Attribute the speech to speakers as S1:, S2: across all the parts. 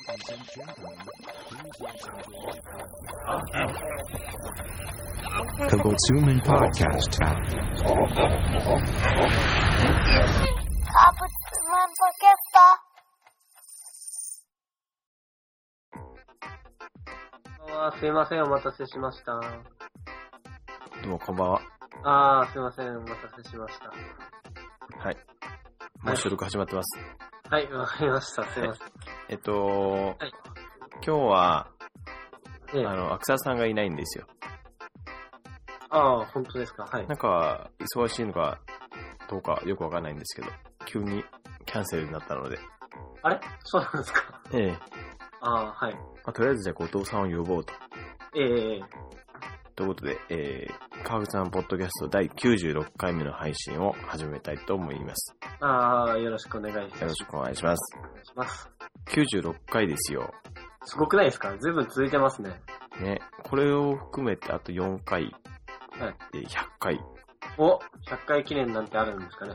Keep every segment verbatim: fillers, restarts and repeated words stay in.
S1: Kabutsumi Podcast.
S2: Kabutsumi Podcast.
S3: すいません、お待たせしました。
S4: どうもこんばんは。
S3: あー、すいません、お待たせしました。
S4: はい。もう収録始まってます。
S3: はい、わ、はい、かりました。すいません。はい、
S4: えっと、はい、今日は、ええ、あの、アクサさんがいないんですよ。
S3: ああ、本当ですか。はい。
S4: なんか、忙しいのかどうかよくわかんないんですけど、急にキャンセルになったので。
S3: あれそうなんですか。
S4: ええ。
S3: ああ、はい。
S4: まあ、とりあえずじゃあ後藤さんを呼ぼうと。
S3: ええ。
S4: ということで、えー、川口さんポッドキャストだいきゅうじゅうろっかいめの配信を始めたいと思います。
S3: ああ、よろしくお願いします。
S4: よろしくお願いします。
S3: お願いします。
S4: きゅうじゅうろっかいですよ。
S3: すごくないですか？ずいぶん続いてますね。
S4: ね、これを含めてあとよんかい。はい。で、ひゃっかい。
S3: お、ひゃっかい記念なんてあるんですかね。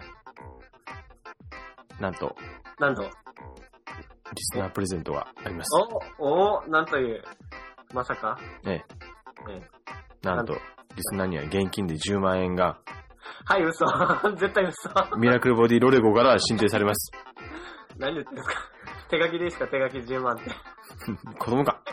S4: なんと。
S3: なんと。
S4: リスナープレゼントがあります。
S3: お、お、なんという。まさか。
S4: ええ。ええ。なんと、リスナーには現金でじゅうまんえんが。
S3: はい、嘘。絶対嘘。
S4: ミラクルボディロレゴから申請されます。
S3: 何言ってんですか？手書きでいいですか？手書きじゅうまんって。
S4: 子供か。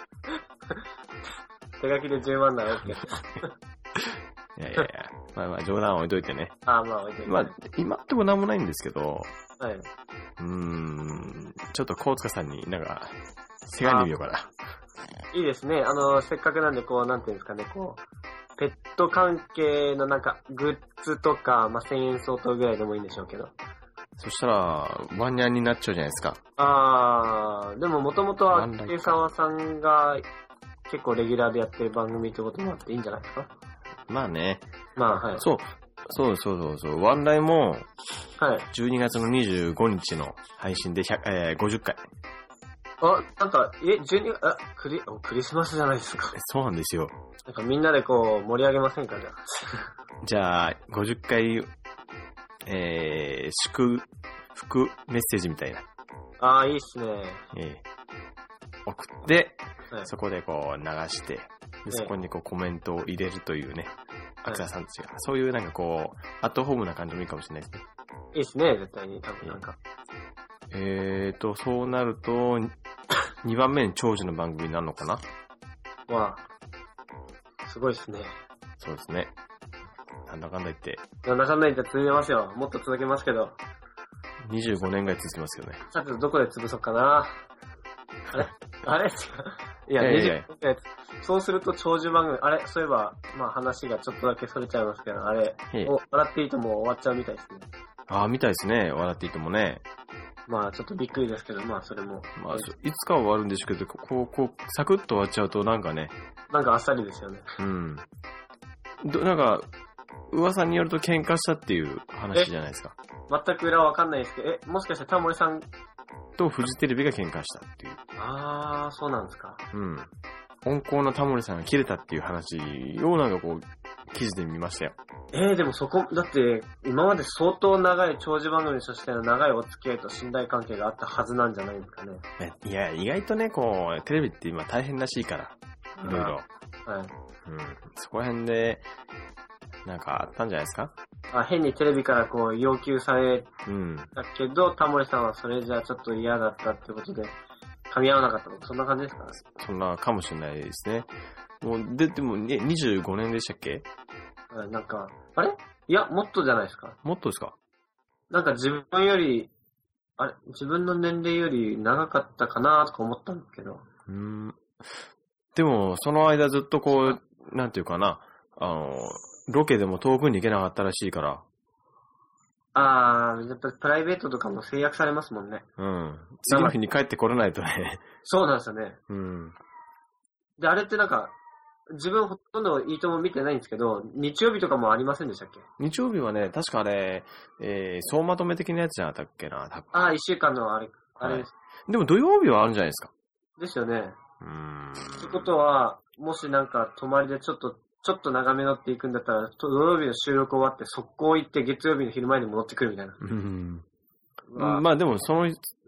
S3: 手書きでじゅうまんなら OK。い
S4: やいやいや、まあまあ冗談置いといてね。
S3: ああ、まあ置いといて、ね。
S4: まあ、今ってもなんもないんですけど、
S3: はい。
S4: うーん、ちょっと高塚さんになんか、せがんでみようかな。
S3: いいですね。あの、せっかくなんでこう、なんていうんですかね、こう、ペット関係のなんか、グッズとか、まあ、せんえん相当ぐらいでもいいんでしょうけど。
S4: そしたら、ワンニャンになっちゃうじゃないですか。
S3: あー、でももともとは、ケイサワさんが結構レギュラーでやってる番組ってこともあっていいんじゃないですか？
S4: まあね。
S3: まあ、はい。
S4: そう。そうそうそうそう。ワンライも、
S3: はい。
S4: じゅうにがつのにじゅうごにちの配信でひゃく、えー、ごじゅっかい。
S3: あ、なんか、え、じゅうに、あ、クリ、クリスマスじゃないですか。
S4: そうなんですよ。
S3: なんかみんなでこう、盛り上げませんか、じゃあ。
S4: じゃあ、ごじゅっかい、えー、祝福メッセージみたいな。
S3: ああ、いいっすね。
S4: えー、送って、
S3: はい、
S4: そこでこう流して、でそこにこうコメントを入れるというね、アクサさんたちが、そういうなんかこう、アットホームな感じもいいかもしれないですね。
S3: いいっすね、絶対に、多分なんか。
S4: えーと、そうなると、にばんめに長寿の番組になるのかな？
S3: わあ、すごいっすね。
S4: そうですね。なんだかんだ言って。
S3: なんだかんだ言って続けますよ。もっと続けますけど。
S4: にじゅうごねんぐらい続きますけどね。
S3: さて、どこで潰そうかな。あれあれいや、にじゅうごねんそうすると長寿番組、あれそういえば、まあ話がちょっとだけそれちゃいますけど、あれ、お笑っていいともう終わっちゃうみたいですね。
S4: ああ、みたいですね。笑っていいともね。
S3: まあちょっとびっくりですけど、まあそれも。
S4: まあ、いつかは終わるんですけど、こう、こう、サクッと終わっちゃうとなんかね。
S3: なんかあっさりですよね。
S4: うん。ど、なんか、噂によると喧嘩したっていう話じゃないですか。
S3: 全く裏はわかんないですけど、え、もしかしてタモリさん
S4: とフジテレビが喧嘩したっていう。
S3: あー、そうなんですか。
S4: うん。温厚なタモリさんが切れたっていう話をなんかこう、記事で見ましたよ。
S3: えー、でもそこ、だって、今まで相当長い長寿番組としての長いお付き合いと信頼関係があったはずなんじゃないですかね。
S4: いや、意外とね、こう、テレビって今大変らしいから、いろいろ。
S3: はい。
S4: うん。そこら辺で、なんかあったんじゃないですか？
S3: あ、変にテレビからこう要求されたけど、うん、タモリさんはそれじゃちょっと嫌だったってことで、噛み合わなかったのそんな感じですか？
S4: そんなかもしれないですね。もう、で、でも、ね、にじゅうごねんでしたっけ？
S3: なんか、あれいや、もっとじゃないですか。
S4: もっとですか？
S3: なんか自分より、あれ自分の年齢より長かったかなとか思ったんですけど。
S4: うーん。でも、その間ずっとこう、なんていうかな、あの、ロケでも遠くに行けなかったらしいから。
S3: あー、やっぱりプライベートとかも制約されますもんね。
S4: うん。次の日に帰ってこれないとね。
S3: そうなんですよね。
S4: うん。
S3: で、あれってなんか、自分ほとんどいいとも見てないんですけど、日曜日とかもありませんでしたっけ？
S4: 日曜日はね、確かあれ、えー、総まとめ的なやつじゃなかったっけな、多分。
S3: あー、一週間のあれ、あれです、
S4: はい。でも土曜日はあるんじゃないですか。
S3: ですよね。
S4: うーん。
S3: ってことは、もしなんか泊まりでちょっと、ちょっと長めのって行くんだったら、土曜日の収録終わって速攻行って月曜日の昼前に戻ってくるみたいな。
S4: うん。まあでもその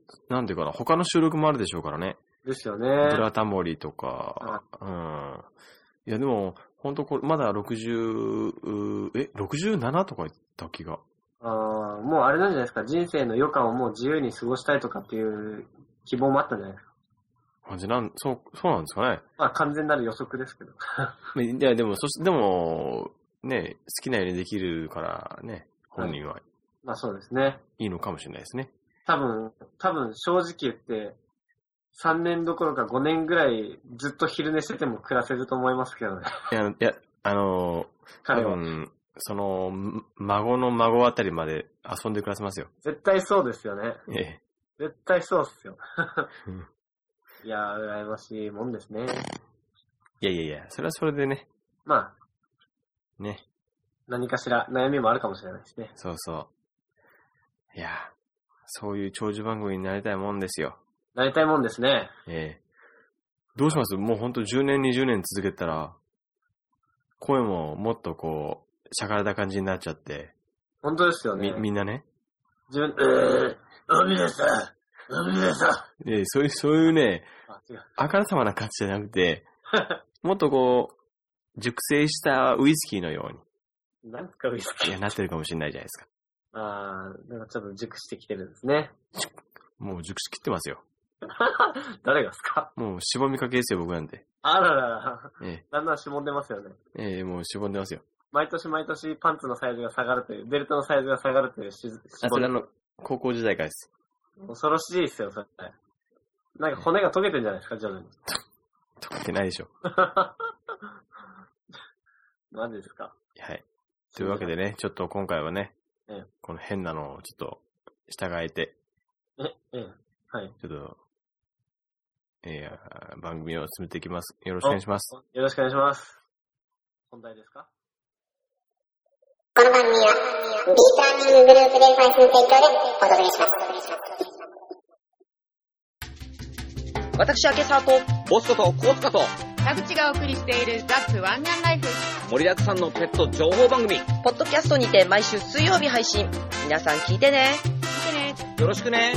S4: なんていうかな、他の収録もあるでしょうからね。
S3: ですよね。
S4: ブラタモリとか、うん。いや、でも、ほんとこれ、まだろくじゅう、え、ろくじゅうななとか言った気が。
S3: ああ、もうあれなんじゃないですか。人生の余暇をもう自由に過ごしたいとかっていう希望もあったんじゃないですか。
S4: あ、じゃなん、そう、そうなんですかね。
S3: まあ完全なる予測ですけど。
S4: いや、でも、そし、でも、ね、好きなようにできるからね、本人は、はい、
S3: まあそうですね。
S4: いいのかもしれないですね。
S3: 多分、多分正直言って、さんねんどころかごねんぐらいずっと昼寝してても暮らせると思いますけどね。
S4: いや、いや、あの、多分、その、孫の孫あたりまで遊んで暮らせますよ。
S3: 絶対そうですよね。
S4: ええ。
S3: 絶対そうっすよ。いやー、羨ましいもんですね。
S4: いやいやいや、それはそれでね。
S3: まあ。
S4: ね。
S3: 何かしら悩みもあるかもしれないですね。
S4: そうそう。いや、そういう長寿番組になりたいもんですよ。
S3: なりたいもんですね。
S4: ええ。どうします？もうほんとじゅうねん、にじゅうねん続けたら、声ももっとこう、しゃがれた感じになっちゃって。
S3: 本当ですよね。
S4: み、みんなね。
S3: 自分、えー、海でした。海でした。
S4: ええ、そういう、そういうね、あ、違う。あからさまな感じじゃなくて、もっとこう、熟成したウイスキーのよう
S3: に。なんかウイスキー。
S4: いや、なってるかもしれないじゃないですか。
S3: あー、なんかちょっと熟してきてるんですね。
S4: もう熟しきってますよ。
S3: 誰がですか？
S4: もうしぼみかけですよ、僕なんて。
S3: あららら。
S4: ええ。
S3: だんだんしぼんでますよね。
S4: ええ、もうしぼんでますよ。
S3: 毎年毎年パンツのサイズが下がるという、ベルトのサイズが下がるというし、
S4: あ、それあの、高校時代からです。
S3: 恐ろしいですよ、それ。なんか骨が溶けてんじゃないですか、徐々に。
S4: 溶けてないでしょ。
S3: マジですか。
S4: はい。というわけでね、ちょっと今回はね、
S3: ええ、
S4: この変なのをちょっと従えて、
S3: え、ええ、はい。
S4: ちょっと、えー、番組を進めていきます。よろしくお願いします。
S3: よろしくお願いします。本題ですか？
S2: この番組は、ビーターニンググループで配信提供でお届けします。
S5: 私、明沢と、
S6: ボスことコーツカと、
S7: 田口がお送りしているザ・プワンガンライフ。
S6: 盛りだくさんのペット情報番組。
S5: ポッドキャストにて毎週水曜日配信。皆さん聞いてね。
S7: 聞いてね。
S6: よろしくね。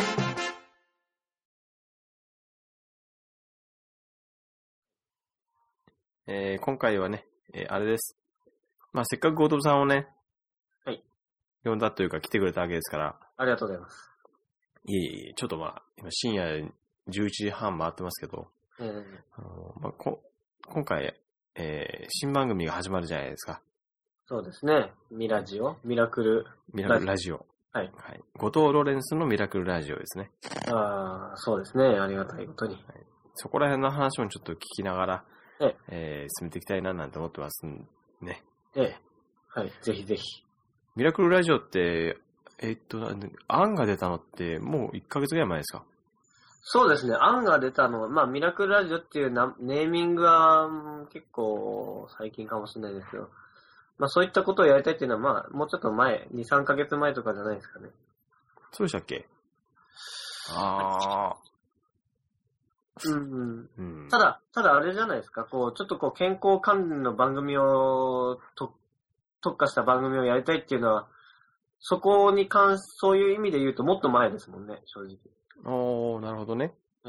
S4: えー、今回はね、えー、あれです。まあ、せっかく後藤さんをね、
S3: はい。
S4: 呼んだというか来てくれたわけですから。
S3: ありがとうございます。
S4: いえいえ、ちょっとまあ、今深夜じゅういちじはん回ってますけど、
S3: えー
S4: あのまあ、こ今回、えー、新番組が始まるじゃないですか。
S3: そうですね。ミラジオミラクル
S4: ミラクルラジオ。
S3: はい。
S4: はい。後藤ロレンスのミラクルラジオですね。
S3: ああ、そうですね。ありがたいことに。はい、
S4: そこら辺の話もちょっと聞きながら、
S3: ええ
S4: えー、進めていきたいななんて思ってますね。
S3: ええ。はい。ぜひぜひ。
S4: ミラクルラジオって、えー、っと、案が出たのってもういっかげつぐらい前ですか？
S3: そうですね。案が出たのは、まあ、ミラクルラジオっていうなネーミングは結構最近かもしれないですけど、まあ、そういったことをやりたいっていうのは、まあ、もうちょっと前、に、さんかげつまえとかじゃないですかね。
S4: そうでしたっけ？ああ。
S3: うん、
S4: うん。
S3: ただ、ただあれじゃないですか、こう、ちょっとこう、健康関連の番組を、と、特化した番組をやりたいっていうのは、そこに関し、そういう意味で言うともっと前ですもんね、正直。
S4: おー、なるほどね。
S3: うん。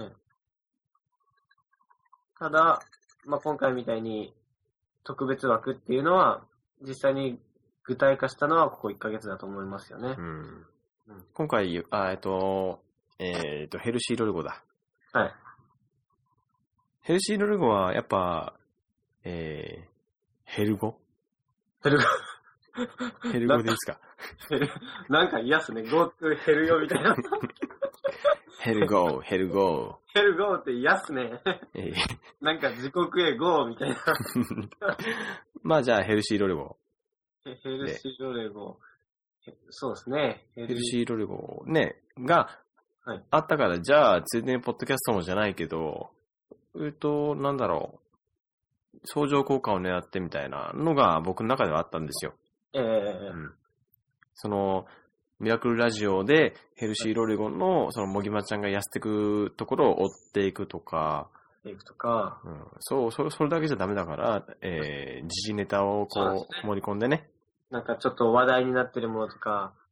S3: ただ、まあ、今回みたいに特別枠っていうのは、実際に具体化したのはここいっかげつだと思いますよね。
S4: うん。
S3: うん、
S4: 今回、あ、えっと、えっと、ヘルシーロルゴだ。
S3: はい。
S4: ヘルシーロルゴは、やっぱ、えー、ヘルゴ
S3: ヘルゴ。
S4: ヘルゴでいいですか？
S3: なんか嫌っすね。ゴートゥヘルヨみたいな。
S4: ヘルゴー、ヘルゴー。
S3: ヘルゴーって嫌っすね。
S4: えー、
S3: なんか時刻へゴーみたいな。
S4: まあじゃあヘルシーロルゴ。
S3: ヘルシーロルゴ。そうですね。
S4: ヘルシーロルゴね、が、
S3: はい、
S4: あったから、じゃあ、ついでにポッドキャストもじゃないけど、えっと、なんだろう。相乗効果を狙ってみたいなのが僕の中ではあったんですよ。
S3: ええー
S4: うん。その、ミラクルラジオでヘルシーロルゴの、その、もぎまちゃんが痩せていくところを追っていくとか、
S3: いくとか、
S4: うん、そう、それ、それだけじゃダメだから、えー、時事ネタをこう、盛り込んでね。
S3: なんかちょっと話題になってるものとか、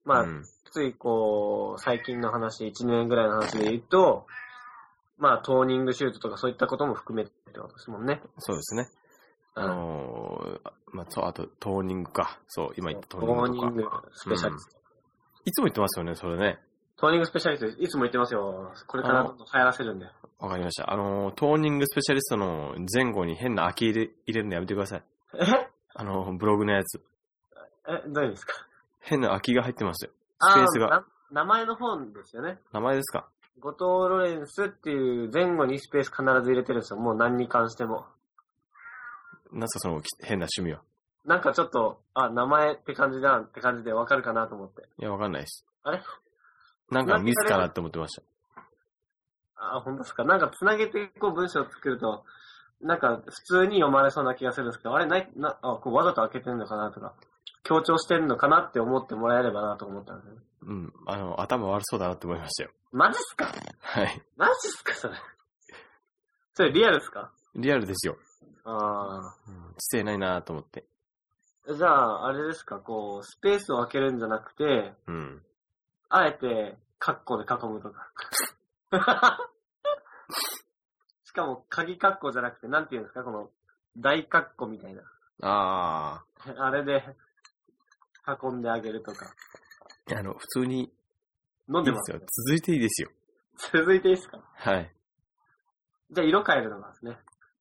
S3: まあ、
S4: うん、
S3: ついこう、最近の話、いちねんぐらいの話で言うと、まあ、トーニングシュートとかそういったことも含めてってことですもんね。
S4: そうですね。あのー、まあ、そう、あと、トーニングか。そう、今言ったトーニングとか。
S3: トーニングスペシャリスト、
S4: うん。いつも言ってますよね、それね。
S3: トーニングスペシャリスト、いつも言ってますよ。これからどんどん流行らせるんで。
S4: わかりました。あのー、トーニングスペシャリストの前後に変な空き入れ入れるのやめてください。
S3: え
S4: あのー、ブログのやつ。
S3: え、どういう意味ですか？
S4: 変な空きが入ってますよ。スペースが。
S3: 名前の本ですよね。
S4: 名前ですか？
S3: 後藤ロレンスっていう前後にスペース必ず入れてるんですよ。もう何に関しても。
S4: なんすかその変な趣味は。
S3: なんかちょっと、あ、名前って感じだって感じでわかるかなと思って。
S4: いや、わかんないです。
S3: あれ
S4: なんかミスかなって思ってました。
S3: あ、本当ですか？なんか繋げてこう文章を作ると、なんか普通に読まれそうな気がするんですけど、あれない、な、あ、こうわざと開けてるのかなとか、強調してるのかなって思ってもらえればなと思ったんですよね。
S4: うん。あの、頭悪そうだなって思いましたよ。
S3: マジっすか？
S4: はい。
S3: マジっすかそれ。それリアルっすか？
S4: リアルですよ。
S3: ああ。
S4: うん、知性ないなと思って。
S3: じゃあ、あれですか、こう、スペースを開けるんじゃなくて、
S4: うん。
S3: あえて、カッコで囲むとか。しかも、鍵カッコじゃなくて、なんていうんですか、この、大カッコみたいな。
S4: あ
S3: あ。あれで、運んであげるとか。
S4: あの、普通に、
S3: 飲んでます
S4: よ。続いていいですよ。
S3: 続いていいですか？
S4: はい。
S3: じゃあ、色変えるのがですね。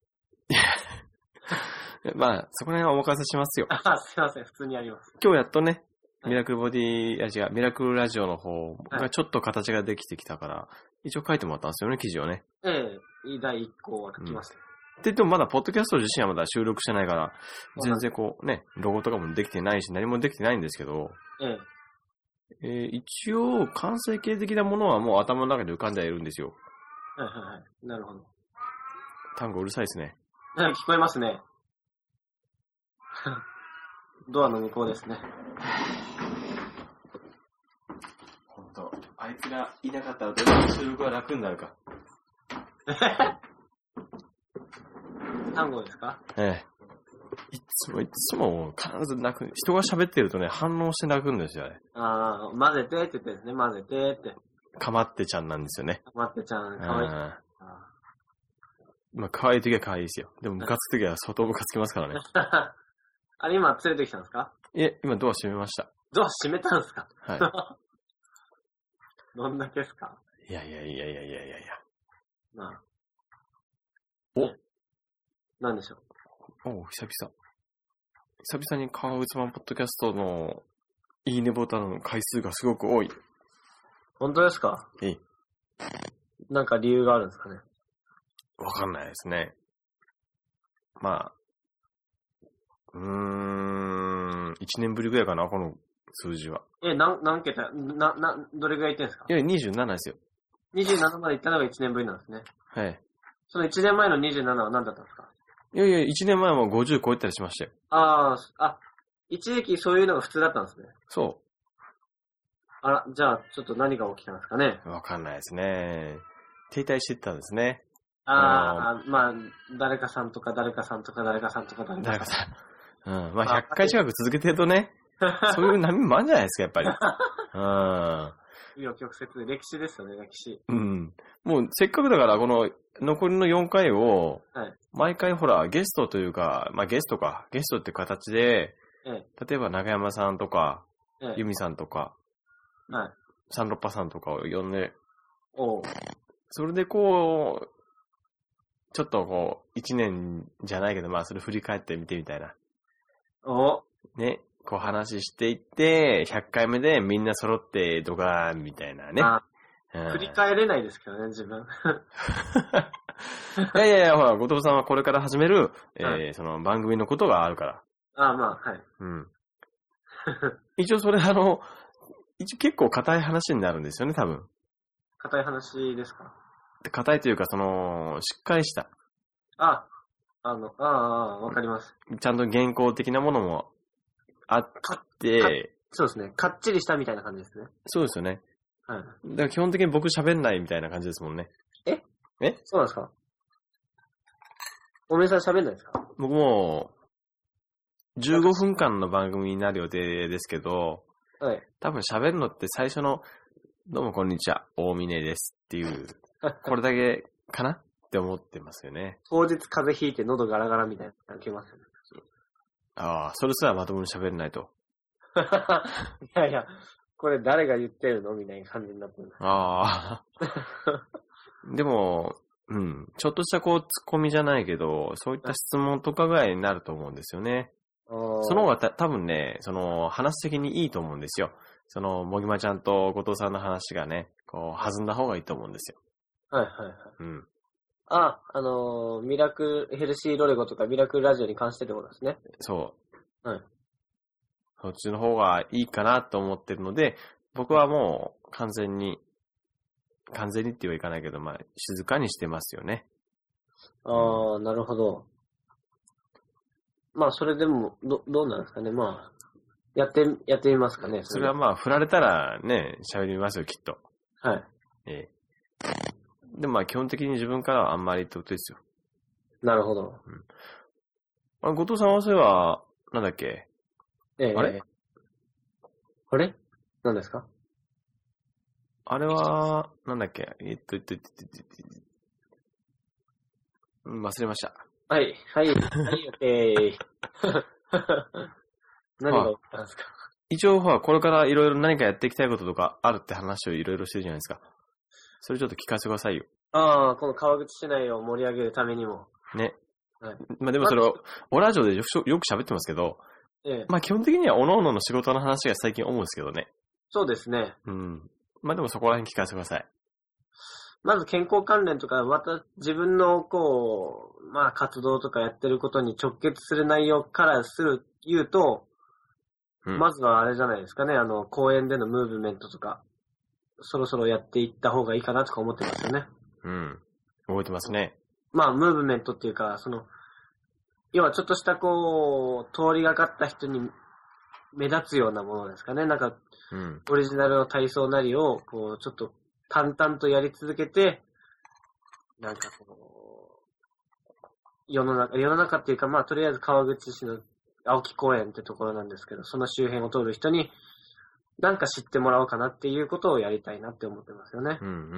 S4: まあ、そこら辺はお任せしますよ。
S3: あ、すいません、普通にやります。
S4: 今日やっとね、ミラクルボディ、いや違う、ミラクルラジオの方がちょっと形ができてきたから、はい、一応書いてもらったんですよね、記事をね。
S3: ええ、だいいっこは書きました。うん、
S4: って言ってもまだ、ポッドキャスト自身はまだ収録してないから、全然こうね、ロゴとかもできてないし、何もできてないんですけど、
S3: ええ
S4: えー、一応、完成形的なものはもう頭の中で浮かんではいるんですよ。
S3: はいはいはい。なるほど。
S4: 単語うるさいですね。
S3: はい、聞こえますね。ドアの向こうですね。
S4: ほんと、あいつがいなかったらどれだけ収録は楽になるか。
S3: 単語ですか？
S4: ええ。いつもいつも必ず泣く。人が喋ってるとね、反応して泣くんですよね。
S3: ああ、混ぜてって言ってですね、混ぜてって。
S4: かまってちゃんなんですよね。
S3: かまってちゃん、かわいい。あ
S4: まあ、可愛い時は可愛いですよ。でも、ムカつく時は相当ムカつきますからね。
S3: あれ、今連れてきたんですか？
S4: いえ、今ドア閉めました。
S3: ドア閉めたんですか？
S4: はい。
S3: どんだけですか？
S4: いやいやいやいやいやいやいや。
S3: まあ。
S4: お
S3: なんでしょ
S4: う。お久々。久々に川内版ポッドキャストのいいねボタンの回数がすごく多い。
S3: 本当ですか？
S4: ええ。
S3: なんか理由があるんですかね？
S4: わかんないですね。まあ、うーん、いちねんぶりぐらいかな、この数字は。
S3: え、何、何桁、な、な、どれぐらいいってんですか？
S4: いや、にじゅうななですよ。
S3: にじゅうななまで行ったのがいちねんぶりなんですね。
S4: はい。
S3: そのいちねんまえのにじゅうななは何だったんですか？
S4: いやいや、いちねんまえもごじゅう超えたりしましたよ。
S3: ああ、あ、一時期そういうのが普通だったんですね。
S4: そう。
S3: あら、じゃあ、ちょっと何が起きたんですかね？
S4: わかんないですね。停滞してたんですね。
S3: ああ、まあ、誰かさんとか誰かさんとか誰かさんとか誰かさん。誰かさ
S4: ん。うん。まあ、ひゃっかい近く続けてるとね、そういう波もあるんじゃないですか、やっぱり。うん。
S3: 紆余曲折、歴史ですよね、歴史。
S4: うん。もう、せっかくだから、この、残りのよんかいを、はい、毎回ほら、ゲストというか、まあ、ゲストか、ゲストって形で、ええ、例えば、長山さんとか、ええ、由美さんとか、はい、サンロッパさんとかを呼んで、おそれでこう、ちょっとこう、一年じゃないけど、まあ、それ振り返ってみてみたいな。おね、こう話していって、ひゃっかいめでみんな揃ってドガーンみたいなね。あ
S3: うん、振り返れないですけどね、自分。
S4: いやいやいや、ほら、後藤さんはこれから始める、えーはい、その番組のことがあるから。
S3: ああ、まあ、はい。
S4: うん。一応それ、あの、一応結構硬い話になるんですよね、多分。
S3: 硬い話ですか？
S4: 硬いというか、その、しっかりした。
S3: あ、あの、ああ、わかります。
S4: ちゃんと原稿的なものもあって、
S3: そうですね。かっちりしたみたいな感じですね。
S4: そうですよね。
S3: はい。
S4: だから基本的に僕喋んないみたいな感じですもんね。
S3: え
S4: え
S3: そうなんですか？おめさん喋んないですか？
S4: 僕も、じゅうごふんかんの番組になる予定ですけど、
S3: はい。
S4: 多分喋るのって最初の、どうもこんにちは、大峰ですっていう、これだけかなって思ってますよね。
S3: 当日風邪ひいて喉ガラガラみたいなのが来ますよね。
S4: ああ、それすらまともに喋れないと。
S3: いやいや、これ誰が言ってるのみたいな感じになってる。
S4: ああ。でも、うん。ちょっとしたこう、ツッコミじゃないけど、そういった質問とかぐらいになると思うんですよね。その方がた多分ね、その、話的にいいと思うんですよ。その、もぎまちゃんと後藤さんの話がね、こう、弾んだ方がいいと思うんですよ。
S3: はいはいはい。
S4: うん。
S3: あ、あのー、ミラクルヘルシーロレゴとかミラクルラジオに関してってことですね。
S4: そう。
S3: はい。
S4: そっちの方がいいかなと思ってるので、僕はもう完全に、完全にってはいかないけど、まあ、静かにしてますよね。
S3: ああ、なるほど。まあ、それでも、ど、どうなんですかね。まあ、やって、やってみますかね。
S4: それ, それはまあ、振られたらね、喋りますよ、きっと。
S3: はい。
S4: ええ。でもまあ、基本的に自分からはあんまりってことですよ。
S3: なるほど。
S4: うん、あ、後藤さんはそういえば、なんだっけ。
S3: ええ。
S4: あれ
S3: あれ何ですか？
S4: あれは、なんだっけえっと、えっと、えっと、えっと、うん、忘れました。
S3: はい、はい、はい、えー、何が起きたんですか？
S4: 一応、ほら、これからいろいろ何かやっていきたいこととかあるって話をいろいろしてるじゃないですか。それちょっと聞かせてくださいよ。
S3: ああ、この川口市内を盛り上げるためにも。
S4: ね。
S3: はい、
S4: まあでもそれを、おラジオでよくよく喋ってますけど、
S3: ええ、
S4: まあ基本的には各々の仕事の話が最近思うんですけどね。
S3: そうですね。
S4: うん。まあでもそこら辺聞かせてください。
S3: まず健康関連とか、また自分のこう、まあ活動とかやってることに直結する内容からする、言うと、うん、まずはあれじゃないですかね、あの、公園でのムーブメントとか、そろそろやっていった方がいいかなとか思ってますよね。
S4: うん。覚えてますね。
S3: まあ、ムーブメントっていうか、その、要はちょっとしたこう、通りがかった人に目立つようなものですかね。なんか、うん、オリジナルの体操なりを、こう、ちょっと淡々とやり続けて、なんかこう、世の中、世の中っていうか、まあ、とりあえず川口市の青木公園ってところなんですけど、その周辺を通る人に、なんか知ってもらおうかなっていうことをやりたいなって思ってますよね。
S4: うんうんうんうんうん。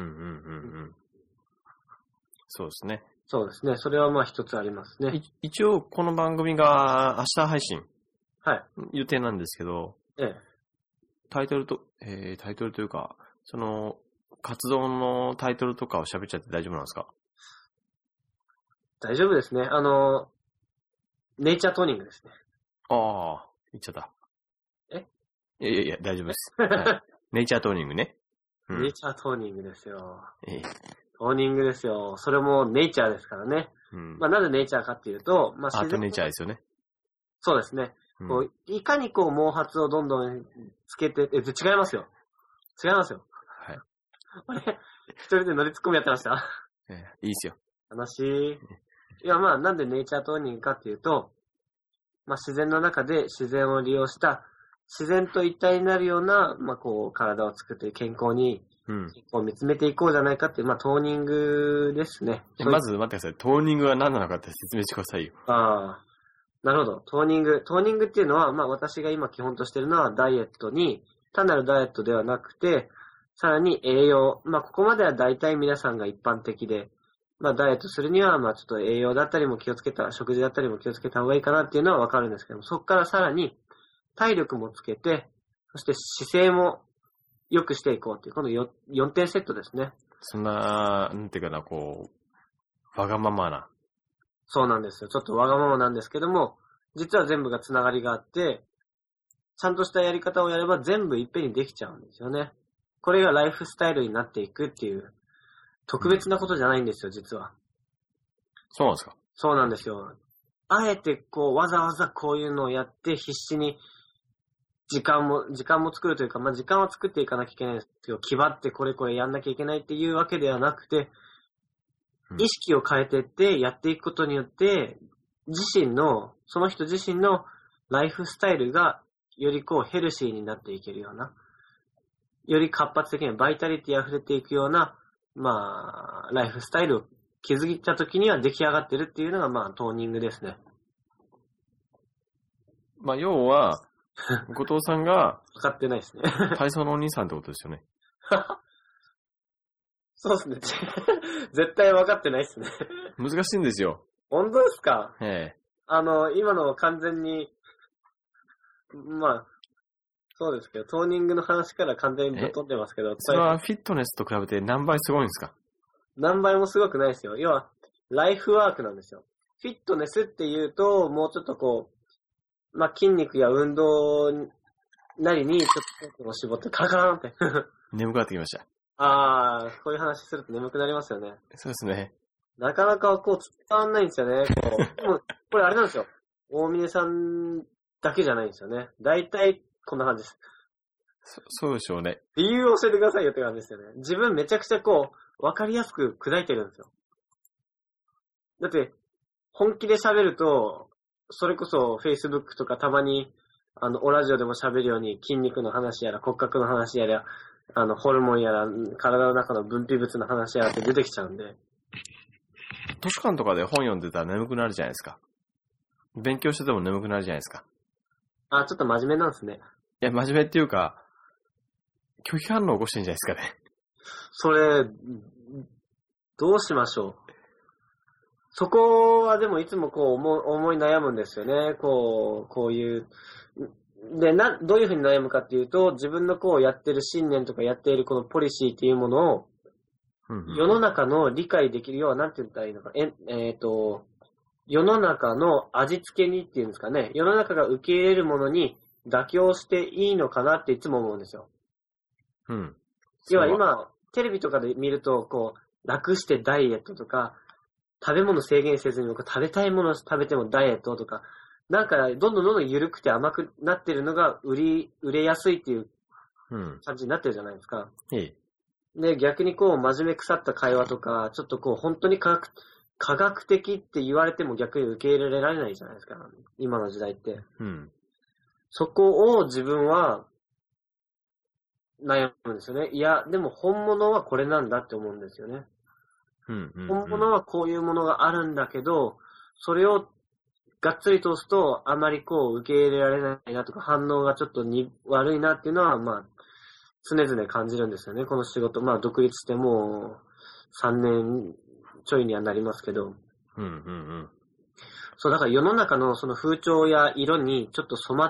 S4: そうですね。
S3: そうですね。それはまあ一つありますね。
S4: 一応この番組が明日配信。
S3: はい。
S4: 予定なんですけど。
S3: ええ。
S4: タイトルと、えー、タイトルというか、その、活動のタイトルとかを喋っちゃって大丈夫なんですか？
S3: 大丈夫ですね。あの、ネイチャートーニングですね。
S4: ああ、言っちゃった。
S3: え？
S4: いやいやいや、大丈夫です。はい、ネイチャートーニングね。
S3: うん、ネイチャートーニングですよ。
S4: ええ。
S3: トーニングですよ。それもネイチャーですからね。うん、まあ、なぜネイチャーかっていうと、まあ、
S4: アートネイチャーですよね。
S3: そうですね。うん、こういかにこう毛髪をどんどんつけて、え、違いますよ。違いますよ。
S4: はい。
S3: あれ一人で乗りツッコミやってました？
S4: ええ、いいっすよ。
S3: 話。いや、まあ、なんでネイチャートーニングかっていうと、まあ、自然の中で自然を利用した、自然と一体になるような、まあ、こう、体を作って健康に、うん、こう見つめていこうじゃないかっていう、まあ、トーニングですね。
S4: まず待ってください。トーニングは何なのかって説明してくださいよ。
S3: ああ。なるほど。トーニング。トーニングっていうのは、まあ、私が今基本としてるのはダイエットに、単なるダイエットではなくて、さらに栄養。まあ、ここまでは大体皆さんが一般的で、まあ、ダイエットするには、まあ、ちょっと栄養だったりも気をつけた、食事だったりも気をつけた方がいいかなっていうのはわかるんですけども、そこからさらに体力もつけて、そして姿勢も良くしていこうっていう、この 4, よんてんセットですね。
S4: そんな、なんていうかな、こう、わがままな。
S3: そうなんですよ。ちょっとわがままなんですけども、実は全部がつながりがあって、ちゃんとしたやり方をやれば全部いっぺんにできちゃうんですよね。これがライフスタイルになっていくっていう、特別なことじゃないんですよ、実は。
S4: そうなんですか？
S3: そうなんですよ。あえてこう、わざわざこういうのをやって必死に、時間も、時間も作るというか、まあ、時間は作っていかなきゃいけないんですけど、気張ってこれこれやんなきゃいけないっていうわけではなくて、うん、意識を変えていってやっていくことによって、自身の、その人自身のライフスタイルがよりこうヘルシーになっていけるような、より活発的にバイタリティ溢れていくような、まあ、ライフスタイルを築いた時には出来上がってるっていうのが、まあ、トーニングですね。
S4: まあ、要は、 後藤さんが、
S3: 分かってないですね。
S4: 体操のお兄さんってことですよね。
S3: そうですね。絶対分かってないですね。
S4: 難しいんですよ。
S3: 本当ですか？
S4: ええ。
S3: あの、今の完全に、まあ、そうですけど、トーニングの話から完全にぶっ飛んでますけど、
S4: それはフィットネスと比べて何倍すごいんですか？
S3: 何倍もすごくないですよ。要は、ライフワークなんですよ。フィットネスっていうと、もうちょっとこう、まあ、筋肉や運動なりに、ちょっと絞ってカラカランって。
S4: 眠くなってきました。
S3: あー、こういう話すると眠くなりますよね。
S4: そうですね。
S3: なかなかこう伝わんないんですよね。こうでもこれあれなんですよ。大峰さんだけじゃないんですよね。大体こんな感じです。
S4: そ, そうでしょうね。
S3: 理由を教えてくださいよって感じですよね。自分めちゃくちゃこう、わかりやすく砕いてるんですよ。だって、本気で喋ると、それこそ Facebook とかたまに、あの、おラジオでも喋るように筋肉の話やら骨格の話やら、あの、ホルモンやら、体の中の分泌物の話やらって出てきちゃうんで。
S4: 図書館とかで本読んでたら眠くなるじゃないですか。勉強してても眠くなるじゃないですか。
S3: あ、ちょっと真面目なんですね。
S4: いや、真面目っていうか、拒否反応を起こしてるんじゃないですかね。
S3: それ、どうしましょう。そこはでもいつもこう思思い悩むんですよね。こう、こういう。で、な、どういうふうに悩むかっていうと、自分のこうやってる信念とかやっているこのポリシーっていうものを、うんうん、世の中の理解できるような、なんて言ったらいいのか、え、えっと、世の中の味付けにっていうんですかね、世の中が受け入れるものに妥協していいのかなっていつも思うんですよ。
S4: うん。
S3: 要は今、テレビとかで見ると、こう、楽してダイエットとか、食べ物制限せずに食べたいものを食べてもダイエットとか、なんか、どんどんどんどん緩くて甘くなってるのが売り、売れやすいっていう感じになってるじゃないですか。
S4: うん。
S3: で、逆にこう、真面目腐った会話とか、ちょっとこう、本当に科学、科学的って言われても逆に受け入れられないじゃないですか。今の時代って。
S4: うん。
S3: そこを自分は、悩むんですよね。いや、でも本物はこれなんだって思うんですよね。
S4: うんうんうん、
S3: 本物はこういうものがあるんだけど、それをがっつり通すとあまりこう受け入れられないなとか反応がちょっとに悪いなっていうのはまあ常々感じるんですよね。この仕事、まあ独立してもうさんねんちょいにはなりますけど。
S4: うんうんうん。
S3: そう、だから世の中のその風潮や色にちょっと染ま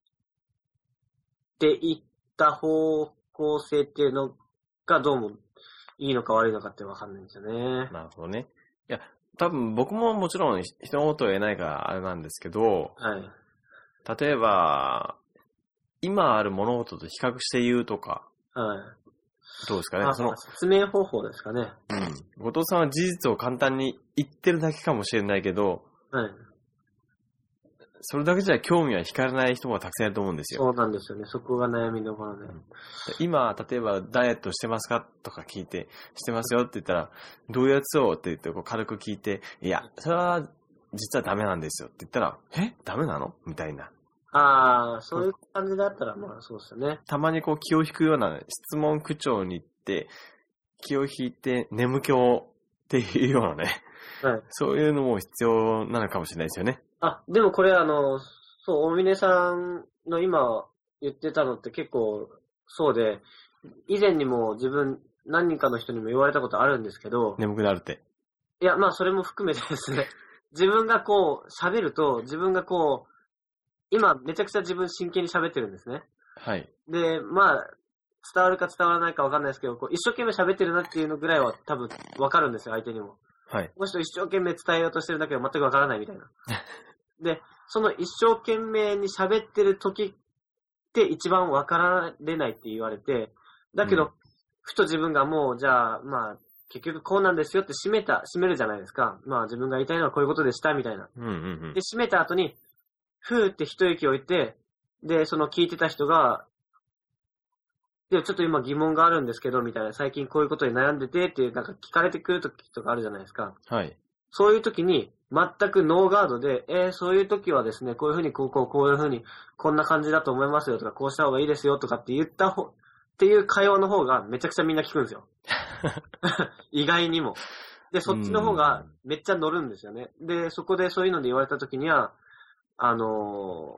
S3: っていった方向性っていうのがどうもいいのか悪いのかってわかんないんですよね。
S4: なるほどね。いや、多分僕ももちろん人のことを言えないからあれなんですけど、
S3: はい。
S4: 例えば、今ある物事と比較して言うとか、
S3: はい。
S4: どうですかね。
S3: その説明方法ですかね。
S4: うん。後藤さんは事実を簡単に言ってるだけかもしれないけど、
S3: はい。
S4: それだけじゃ興味は惹かれない人がたくさんいると思うんですよ。
S3: そうなんですよね。そこが悩みの場で、うん。
S4: 今、例えばダイエットしてますかとか聞いて、してますよって言ったら、どういうやつをって言ってこう軽く聞いて、いや、それは実はダメなんですよって言ったら、えダメなのみたいな。
S3: ああ、そういう感じだったらまあそうですよね。
S4: たまにこう気を引くような質問口調に行って、気を引いて眠気をっていうようなね、はい、そういうのも必要なのかもしれないですよね。
S3: あ、でもこれあの、そう、大峰さんの今言ってたのって結構そうで、以前にも自分何人かの人にも言われたことあるんですけど、
S4: 眠くなるって。
S3: いや、まあそれも含めてですね、自分がこう喋ると、自分がこう、今めちゃくちゃ自分真剣に喋ってるんですね。
S4: はい。
S3: で、まあ、伝わるか伝わらないかわかんないですけど、こう一生懸命喋ってるなっていうのぐらいは多分わかるんですよ、相手にも。
S4: はい。
S3: この人一生懸命伝えようとしてるんだけど全くわからないみたいな。で、その一生懸命に喋ってる時って一番わかられないって言われて、だけど、うん、ふと自分がもう、じゃあ、まあ、結局こうなんですよって締めた、締めるじゃないですか。まあ自分が言いたいのはこういうことでしたみたいな。
S4: うんうんうん、
S3: で、締めた後に、ふーって一息置いて、で、その聞いてた人が、で、ちょっと今疑問があるんですけど、みたいな、最近こういうことに悩んでてっていう、なんか聞かれてくる時とかあるじゃないですか。
S4: はい。
S3: そういう時に、全くノーガードで、えー、そういう時はですね、こういうふうに、こう、こう、こういうふうに、こんな感じだと思いますよとか、こうした方がいいですよとかって言ったほ、っていう会話の方がめちゃくちゃみんな聞くんですよ。意外にも。で、そっちの方がめっちゃ乗るんですよね。で、そこでそういうので言われた時には、あの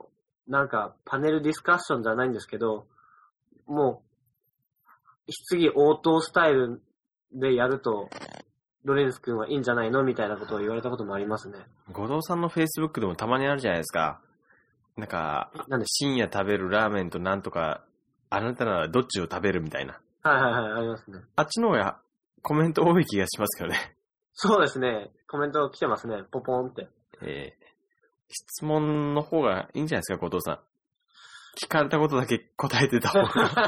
S3: なんかパネルディスカッションじゃないんですけど、もう、質疑応答スタイルでやると、ロレンス君はいいんじゃないのみたいなことを言われたこともありますね。
S4: 後藤さんのフェイスブックでもたまにあるじゃないですか。なんか、なんで深夜食べるラーメンとなんとか、あなたならどっちを食べるみたいな。
S3: はいはいはい、ありますね。
S4: あっちの方がコメント多い気がしますけどね。
S3: そうですね。コメント来てますね。ポポンって。
S4: えー、質問の方がいいんじゃないですか、後藤さん。聞かれたことだけ答えてた方が。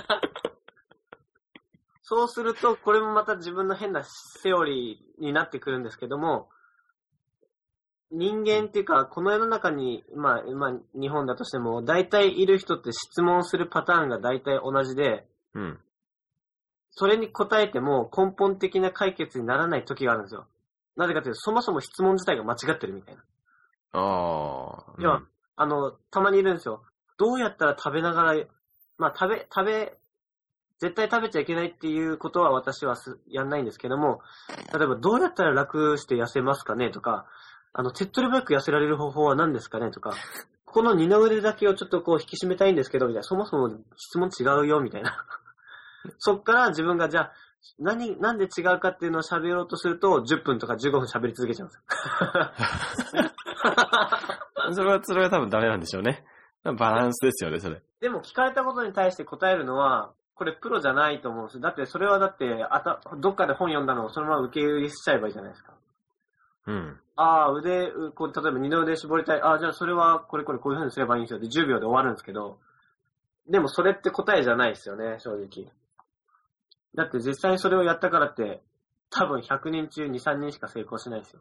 S3: そうすると、これもまた自分の変なセオリーになってくるんですけども、人間っていうか、この世の中に、まあ、まあ、日本だとしても、大体いる人って質問するパターンが大体同じで、
S4: うん。そ
S3: れに答えても根本的な解決にならない時があるんですよ。なぜかというと、そもそも質問自体が間違ってるみたいな。
S4: ああ。
S3: 要は、うん、あの、たまにいるんですよ。どうやったら食べながら、まあ、食べ、食べ、絶対食べちゃいけないっていうことは私はすやんないんですけども、例えばどうやったら楽して痩せますかねとか、あの、手っ取り早く痩せられる方法は何ですかねとか、この二の腕だけをちょっとこう引き締めたいんですけど、みたいな、そもそも質問違うよ、みたいな。そっから自分がじゃあ、何、なんで違うかっていうのを喋ろうとすると、じゅっぷんとかじゅうごふん喋り続けちゃうんですよ。
S4: それは、それは多分ダメなんでしょうね。バランスですよね、それ。
S3: でも聞かれたことに対して答えるのは、これプロじゃないと思うんですよ。だってそれはだって、あた、どっかで本読んだのをそのまま受け売りしちゃえばいいじゃないですか。
S4: うん。
S3: ああ、腕、こう、例えば二の腕絞りたい。ああ、じゃあそれはこれこれこういう風にすればいいんですよ。で、じゅうびょうで終わるんですけど、でもそれって答えじゃないですよね、正直。だって実際にそれをやったからって、多分ひゃくにん中に、さんにんしか成功しないですよ。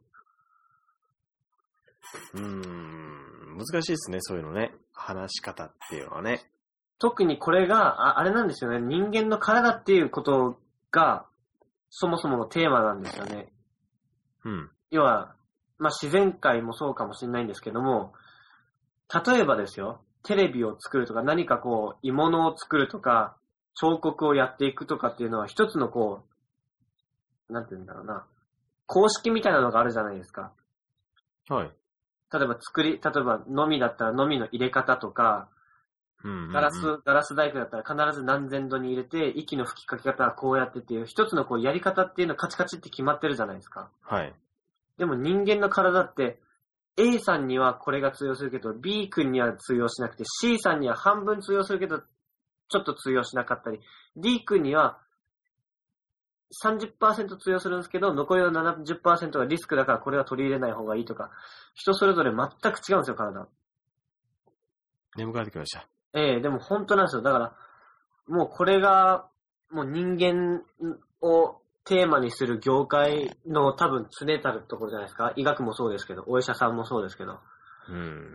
S4: うーん、難しいですね、そういうのね。話し方っていうのはね。
S3: 特にこれが、あ、あれなんですよね。人間の体っていうことが、そもそものテーマなんですよね。
S4: うん。
S3: 要は、まあ、自然界もそうかもしれないんですけども、例えばですよ、テレビを作るとか、何かこう、鋳物を作るとか、彫刻をやっていくとかっていうのは、一つのこう、なんて言うんだろうな、公式みたいなのがあるじゃないですか。
S4: はい。
S3: 例えば作り、例えば、のみだったらのみの入れ方とか、
S4: うんうんうん、
S3: ガラス、ガラス細工だったら必ず何千度に入れて、息の吹きかけ方はこうやってっていう、一つのこうやり方っていうのカチカチって決まってるじゃないですか。
S4: はい。
S3: でも人間の体って、A さんにはこれが通用するけど、B 君には通用しなくて、C さんには半分通用するけど、ちょっと通用しなかったり、D 君には さんじゅっパーセント 通用するんですけど、残りの ななじゅっパーセント がリスクだからこれは取り入れない方がいいとか、人それぞれ全く違うんですよ、体。
S4: 眠くなってきました。
S3: ええ、でも本当なんですよ。だから、もうこれが、もう人間をテーマにする業界の多分常たるところじゃないですか。医学もそうですけど、お医者さんもそうですけど。
S4: うん。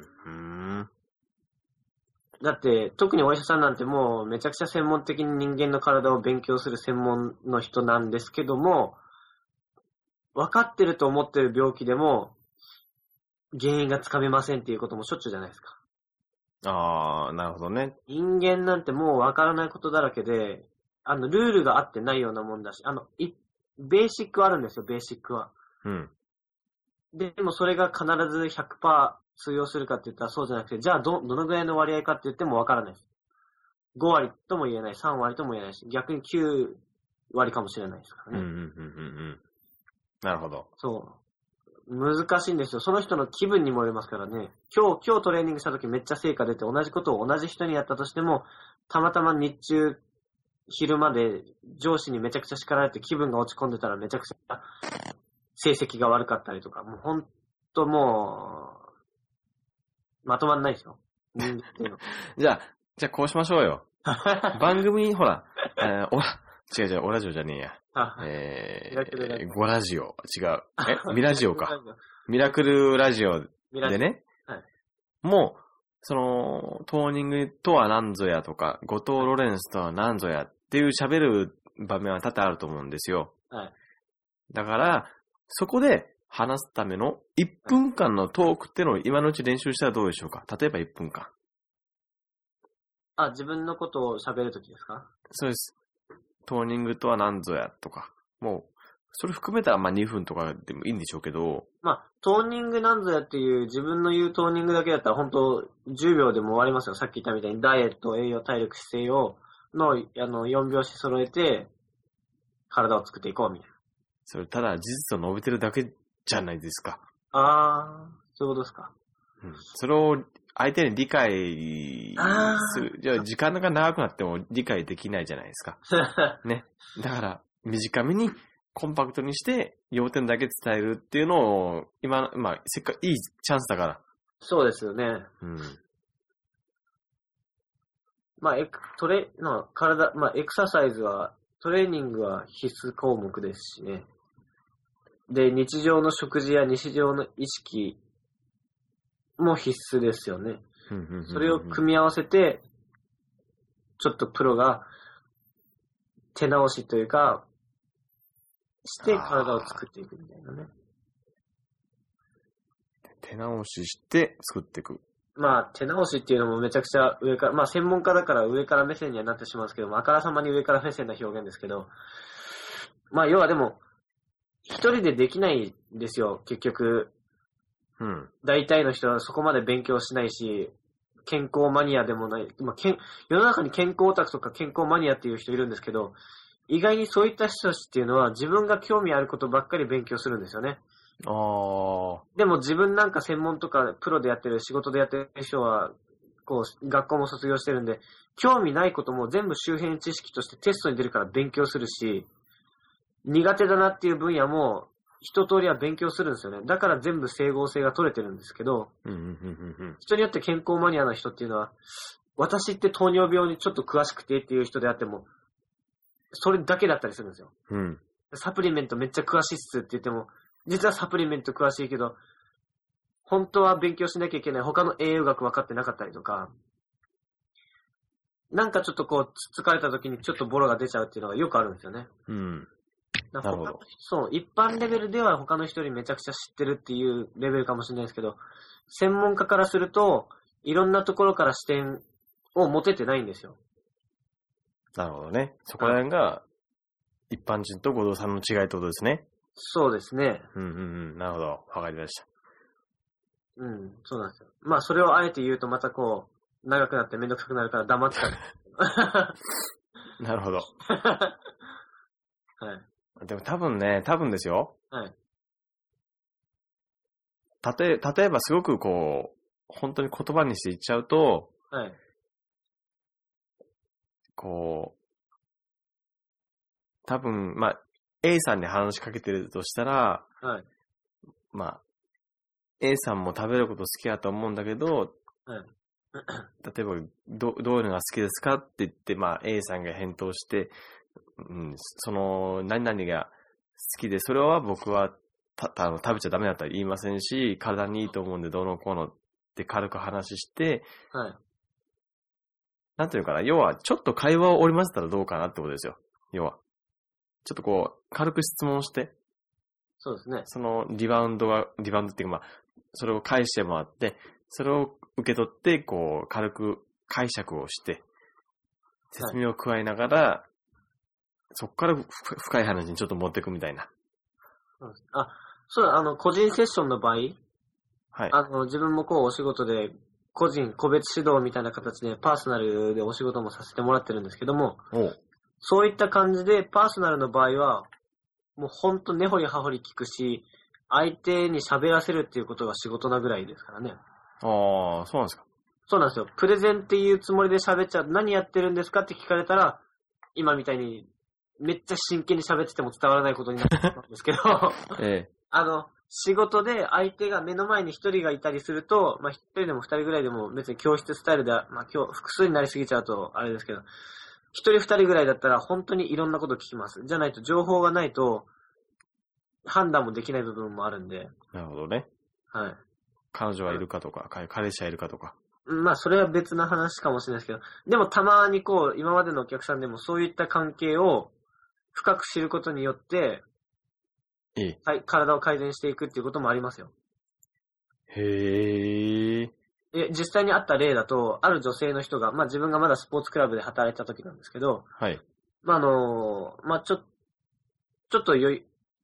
S4: うーん。
S3: だって、特にお医者さんなんてもうめちゃくちゃ専門的に人間の体を勉強する専門の人なんですけども、分かってると思ってる病気でも、原因がつかめませんっていうこともしょっちゅうじゃないですか。
S4: ああ、なるほどね。
S3: 人間なんてもう分からないことだらけで、あの、ルールがあってないようなもんだし、あの、い、ベーシックはあるんですよ、ベーシックは。
S4: うん。
S3: でもそれが必ず ひゃくパーセント 通用するかって言ったらそうじゃなくて、じゃあど、どのぐらいの割合かって言っても分からないです。ごわりとも言えない、さんわりとも言えないし、逆にきゅうわりかもしれないですからね。
S4: うんうんうんうんうん。なるほど。
S3: そう。難しいんですよ。その人の気分にもよりますからね。今日、今日トレーニングした時めっちゃ成果出て同じことを同じ人にやったとしても、たまたま日中、昼間で上司にめちゃくちゃ叱られて気分が落ち込んでたらめちゃくちゃ成績が悪かったりとか、もうほんともう、まとまんないですよ。人間っていうの。
S4: じゃあ、じゃあこうしましょうよ。番組にほら、えー、おら、違う違う、オラジオじゃねえや。えー、ゴラジオ。違う。え、ミラジオか。ミラクルラジオでね。
S3: はい、
S4: もう、その、トーニングとは何ぞやとか、後藤ロレンスとは何ぞやっていう喋る場面は多々あると思うんですよ。
S3: はい。
S4: だから、そこで話すためのいっぷんかんのトークってのを今のうち練習したらどうでしょうか。例えばいっぷんかん。
S3: あ、自分のことを喋るときですか？
S4: そうです。トーニングとは何ぞやとか、もそれ含めたらまあにふんとかでもいいんでしょうけど。
S3: まあ、トーニングなんぞやっていう自分の言うトーニングだけだったら本当じゅうびょうでも終わりますよ。さっき言ったみたいにダイエット、栄養、体力、姿勢をのあのよんびょうし揃えて体を作っていこうみたいな。
S4: それただ事実を述べてるだけじゃないですか。
S3: あー、そういうことですか。
S4: うん。それを相手に理解する。じゃあ時間が長くなっても理解できないじゃないですか。ね。だから短めにコンパクトにして要点だけ伝えるっていうのを今、まあ、せっかくいいチャンスだから。
S3: そうですよね。
S4: うん。
S3: まあ、エク、トレ、の、体、まあ、エクササイズは、トレーニングは必須項目ですしね。で、日常の食事や日常の意識も必須ですよね。それを組み合わせて、ちょっとプロが手直しというか、して体を作っていくみたいなね。
S4: 手直しして作っていく。
S3: まあ、手直しっていうのもめちゃくちゃ上から、まあ専門家だから上から目線にはなってしまうんですけども、あからさまに上から目線の表現ですけど、まあ要はでも、一人でできないんですよ、結局。
S4: うん。
S3: 大体の人はそこまで勉強しないし、健康マニアでもない。まあ、けん世の中に健康オタクとか健康マニアっていう人いるんですけど、意外にそういった人たちっていうのは自分が興味あることばっかり勉強するんですよね。
S4: ああ。
S3: でも自分なんか専門とかプロでやってる仕事でやってる人は、こう、学校も卒業してるんで、興味ないことも全部周辺知識としてテストに出るから勉強するし、苦手だなっていう分野も一通りは勉強するんですよね。だから全部整合性が取れてるんですけど、
S4: うんうんうんうん、
S3: 人によって健康マニアの人っていうのは、私って糖尿病にちょっと詳しくてっていう人であっても、それだけだったりするんですよ。
S4: うん、
S3: サプリメントめっちゃ詳しいっすって言っても、実はサプリメント詳しいけど、本当は勉強しなきゃいけない他の栄養学分かってなかったりとか、なんかちょっとこう、つつかれた時にちょっとボロが出ちゃうっていうのがよくあるんですよね。
S4: うん。なるほど。
S3: そう、一般レベルでは他の人よりめちゃくちゃ知ってるっていうレベルかもしれないですけど、専門家からすると、いろんなところから視点を持ててないんですよ。
S4: なるほどね。そこら辺が、一般人と後藤さんの違いってことですね。
S3: そうですね。
S4: うんうんうん。なるほど。わかりました。
S3: うん、そうなんですよ。まあ、それをあえて言うとまたこう、長くなってめんどくさくなるから黙ってた。
S4: なるほど。
S3: はい。
S4: でも多分ね、多分ですよ。
S3: はい。
S4: たとえ、例えばすごくこう、本当に言葉にして言っちゃうと、
S3: はい。
S4: こう、多分、まあ、A さんに話しかけてるとしたら、
S3: はい。
S4: まあ、A さんも食べること好きだと思うんだけど、
S3: はい。
S4: 例えばど、どういうのが好きですかって言って、まあ、A さんが返答して、うん、その、何々が好きで、それは僕はたたあの食べちゃダメだったら言いませんし、体にいいと思うんで、どうのこうのって軽く話して、
S3: はい。
S4: なんていうのかな、要は、ちょっと会話を織り交ぜたらどうかなってことですよ。要は。ちょっとこう、軽く質問して、
S3: そうですね。
S4: そのリバウンドが、リバウンドっていうか、まあ、それを返してもらって、それを受け取って、こう、軽く解釈をして、説明を加えながら、はい、そこから深い話にちょっと持っていくみたいな。
S3: そうです。あ、そうだ、あの、個人セッションの場合、
S4: はい。
S3: あの、自分もこう、お仕事で、個人、個別指導みたいな形で、パーソナルでお仕事もさせてもらってるんですけども、そういった感じで、パーソナルの場合は、もうほんと根掘り葉掘り聞くし、相手に喋らせるっていうことが仕事なぐらいですからね。
S4: ああ、そうなんですか。
S3: そうなんですよ。プレゼンっていうつもりで喋っちゃう。何やってるんですかって聞かれたら、今みたいにめっちゃ真剣に喋ってても伝わらないことになってるんですけど、
S4: ええ、
S3: あの、仕事で相手が目の前に一人がいたりすると、まあ一人でも二人ぐらいでも別に教室スタイルで、まあ今日複数になりすぎちゃうとあれですけど、一人二人ぐらいだったら本当にいろんなこと聞きます。じゃないと情報がないと判断もできない部分もあるんで。
S4: なるほどね。
S3: はい。
S4: 彼女はいるかとか、彼氏はいるかとか。
S3: まあそれは別な話かもしれないですけど、でもたまにこう今までのお客さんでもそういった関係を深く知ることによって、
S4: いい。
S3: はい、体を改善していくっていうこともありますよ。
S4: へー。
S3: え、実際にあった例だと、ある女性の人が、まあ自分がまだスポーツクラブで働いてた時なんですけど、
S4: はい。
S3: まああの、まあちょ、ちょっとよい、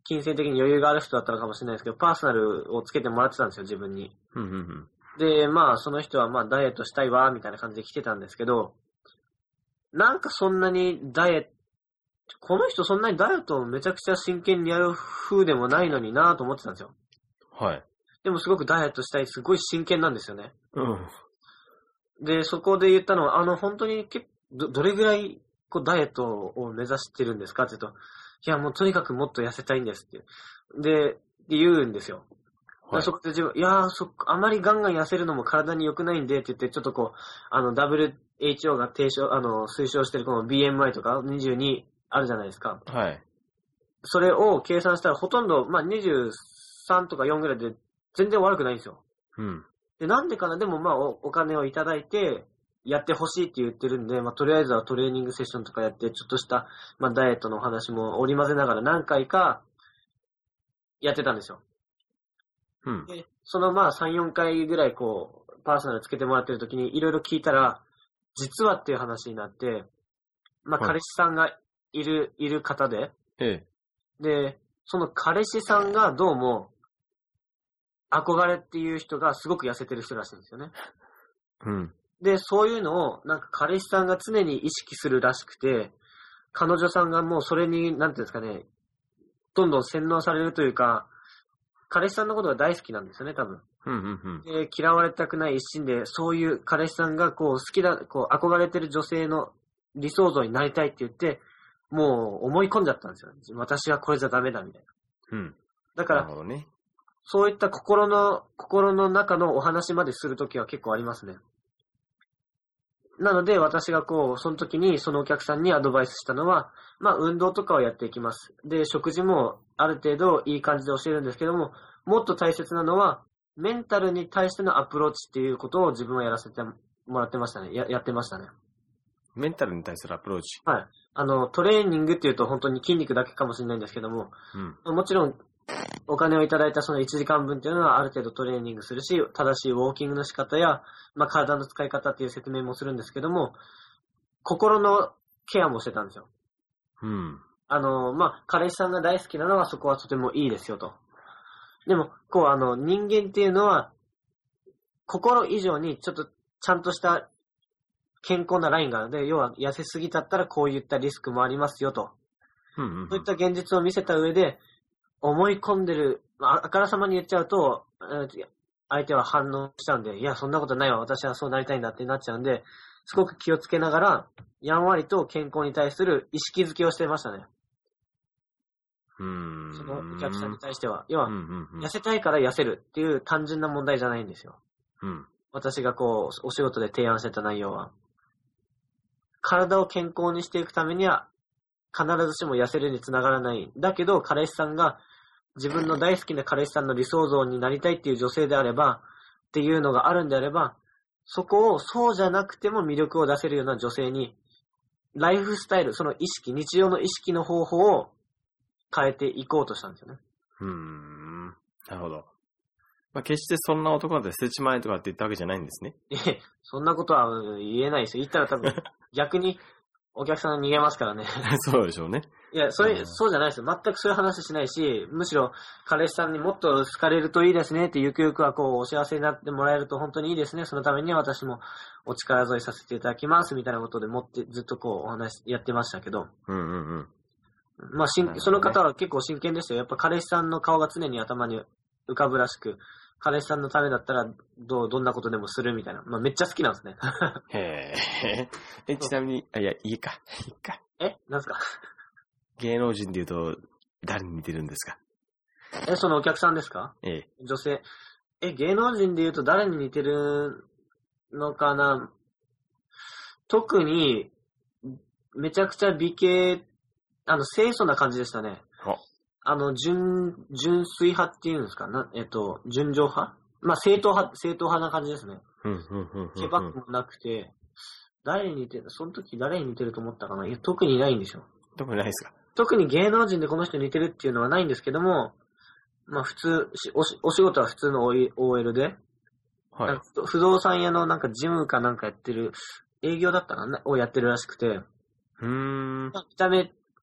S3: 金銭的に余裕がある人だったのかもしれないですけど、パーソナルをつけてもらってたんですよ、自分に。
S4: うんうんうん、
S3: で、まあ、その人はまあ、ダイエットしたいわ、みたいな感じで来てたんですけど、なんかそんなにダイエット、この人そんなにダイエットをめちゃくちゃ真剣にやる風でもないのになぁと思ってたんですよ。
S4: はい。
S3: でもすごくダイエットしたい、すごい真剣なんですよね。
S4: うん。
S3: で、そこで言ったのは、あの、本当にけど、どれぐらいこうダイエットを目指してるんですかって言うと、いや、もうとにかくもっと痩せたいんですって。で、で言うんですよ。はい、そこで自分、いやー、そ、あまりガンガン痩せるのも体に良くないんでって言って、ちょっとこう、あの、ダブリューエイチオー が提唱、あの、推奨してるこの ビーエムアイ とかにじゅうにあるじゃないですか。
S4: はい。
S3: それを計算したらほとんど、まあ、にじゅうさんとかよんぐらいで全然悪くないんですよ。
S4: うん。
S3: で、なんでかな、でもまあお、お金をいただいて、やってほしいって言ってるんで、まあ、とりあえずはトレーニングセッションとかやって、ちょっとした、まあ、ダイエットのお話も織り交ぜながら何回か、やってたんですよ。
S4: うん。
S3: で、そのまあ、さん、よんかいぐらいこう、パーソナルつけてもらってる時に、いろいろ聞いたら、実はっていう話になって、まあ、彼氏さんがいる、いる方で、
S4: ええ。
S3: で、その彼氏さんがどうも、憧れっていう人がすごく痩せてる人らしいんですよね。
S4: うん。
S3: で、そういうのを、なんか彼氏さんが常に意識するらしくて、彼女さんがもうそれに、なんていうんですかね、どんどん洗脳されるというか、彼氏さんのことが大好きなんですよね、多分。
S4: うんうんうん。
S3: で、嫌われたくない一心で、そういう彼氏さんがこう好きだ、こう憧れてる女性の理想像になりたいって言って、もう思い込んじゃったんですよ。私はこれじゃダメだみたいな。
S4: うん。
S3: だから、
S4: なるほどね。
S3: そういった心の、心の中のお話までするときは結構ありますね。なので、私がこう、その時にそのお客さんにアドバイスしたのは、まあ、運動とかをやっていきます。で、食事もある程度いい感じで教えるんですけども、もっと大切なのは、メンタルに対してのアプローチっていうことを自分はやらせてもらってましたね。や、やってましたね。
S4: メンタルに対するアプローチ。
S3: はい。あの、トレーニングっていうと本当に筋肉だけかもしれないんですけども、うん、もちろん、お金をいただいたそのいちじかんぶんっていうのはある程度トレーニングするし、正しいウォーキングの仕方や、まあ、体の使い方っていう説明もするんですけども、心のケアもしてたんですよ。
S4: うん。
S3: あの、まあ、彼氏さんが大好きなのはそこはとてもいいですよと。でも、こう、あの、人間っていうのは、心以上にちょっとちゃんとした健康なラインがあるので、要は痩せすぎちゃったらこういったリスクもありますよと。
S4: うんうんうん、
S3: そういった現実を見せた上で、思い込んでる、まあ、あからさまに言っちゃうと、相手は反応しちゃうんで、いや、そんなことないわ、私はそうなりたいんだってなっちゃうんで、すごく気をつけながら、やんわりと健康に対する意識づけをしてましたね。
S4: うーん。
S3: そのお客さんに対しては。要は、
S4: うんうんうん、
S3: 痩せたいから痩せるっていう単純な問題じゃないんですよ。
S4: うん、
S3: 私がこう、お仕事で提案してた内容は。体を健康にしていくためには、必ずしも痩せるにつながらない。だけど、彼氏さんが、自分の大好きな彼氏さんの理想像になりたいっていう女性であれば、っていうのがあるんであれば、そこをそうじゃなくても魅力を出せるような女性に、ライフスタイル、その意識、日常の意識の方法を変えていこうとしたんですよね。
S4: うーん。なるほど。まあ、決してそんな男なんて捨てちまえとかって言ったわけじゃないんですね。
S3: ええ、そんなことは言えないですよ。言ったら多分、逆にお客さんが逃げますからね。
S4: そうでしょうね。
S3: いや、それ、そうじゃないですよ。全くそういう話しないし、むしろ彼氏さんにもっと好かれるといいですねって、ゆくゆくはこう、お幸せになってもらえると本当にいいですね。そのためには私もお力添えさせていただきますみたいなことでもってずっとこう、お話やってましたけど。
S4: うんうんうん。
S3: まあ、しん、その方は結構真剣でしたよ。やっぱ彼氏さんの顔が常に頭に浮かぶらしく、彼氏さんのためだったら、どう、どんなことでもするみたいな。まあ、めっちゃ好きなんですね。
S4: へえ。え、ちなみに、あ、いや、いいか。いいか。
S3: えなんすか
S4: 芸能人で言うと、誰に似てるんですか？
S3: え、そのお客さんですか？
S4: ええ。
S3: 女性。え、芸能人で言うと誰に似てるのかな？特に、めちゃくちゃ美形、あの、清楚な感じでしたね。あの、純、純粋派っていうんですかな、えっと、純情派まあ、正統派、正統派な感じですね。
S4: うん、うん、うん。
S3: ケバックもなくて、誰に似てる、その時誰に似てると思ったかないや、特にないんですよ。
S4: 特にないですか？
S3: 特に芸能人でこの人に似てるっていうのはないんですけども、まあ、普通、おし、お仕事は普通の オーエル で、はい。不動産屋のなんかジムかなんかやってる、営業だったかなをやってるらしくて、
S4: うーん。
S3: 見た目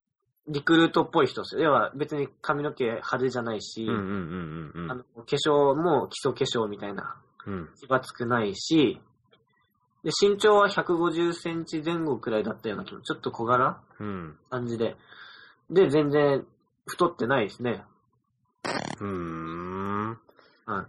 S3: リクルートっぽい人ですよ。要は別に髪の毛派手じゃないし、
S4: うんうんうんうん、
S3: あの化粧も基礎化粧みたいな、気がつくないし、で身長はひゃくごじゅっセンチ前後くらいだったような気も、ちょっと小柄、うん、感じで。で、全然太ってないですね。
S4: うーん。
S3: はい。